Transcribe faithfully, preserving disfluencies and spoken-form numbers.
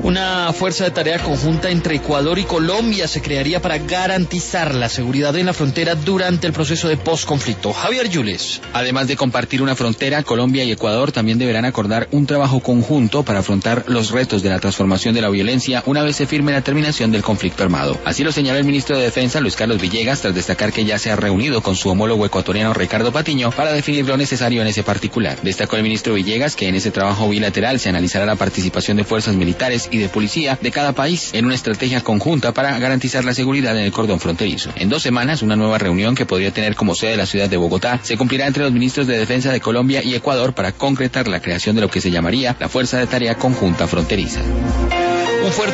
Una fuerza de tarea conjunta entre Ecuador y Colombia se crearía para garantizar la seguridad en la frontera durante el proceso de posconflicto. Javier Yules. Además de compartir una frontera, Colombia y Ecuador también deberán acordar un trabajo conjunto para afrontar los retos de la transformación de la violencia una vez se firme la terminación del conflicto armado. Así lo señaló el ministro de Defensa, Luis Carlos Villegas, tras destacar que ya se ha reunido con su homólogo ecuatoriano Ricardo Patiño para definir lo necesario en ese particular. Destacó el ministro Villegas que en ese trabajo bilateral se analizará la participación de fuerzas militares y de policía de cada país en una estrategia conjunta para garantizar la seguridad en el cordón fronterizo. En dos semanas, una nueva reunión que podría tener como sede la ciudad de Bogotá se cumplirá entre los ministros de Defensa de Colombia y Ecuador para concretar la creación de lo que se llamaría la Fuerza de Tarea Conjunta Fronteriza. Un fuerte